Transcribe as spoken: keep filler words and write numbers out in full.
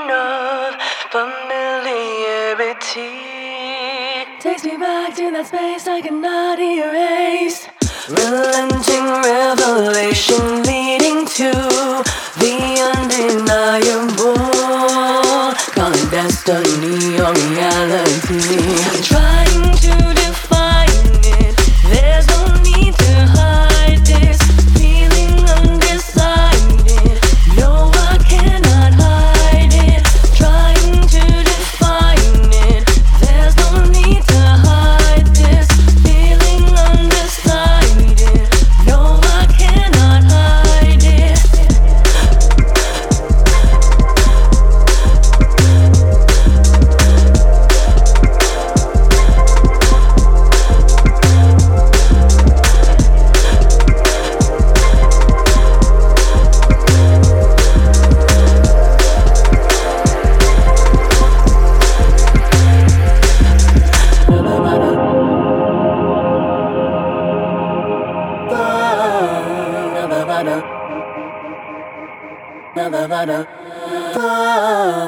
of familiarity takes me back to that space I cannot erase. Relenting revelation leading to the undeniable. Call it destiny or reality. Trying to define it, there's no need to hide this feeling undecided. No, I cannot hide it. Trying to define it, there's no need to hide this feeling undecided. No, I cannot hide it. Nada, nada, nada.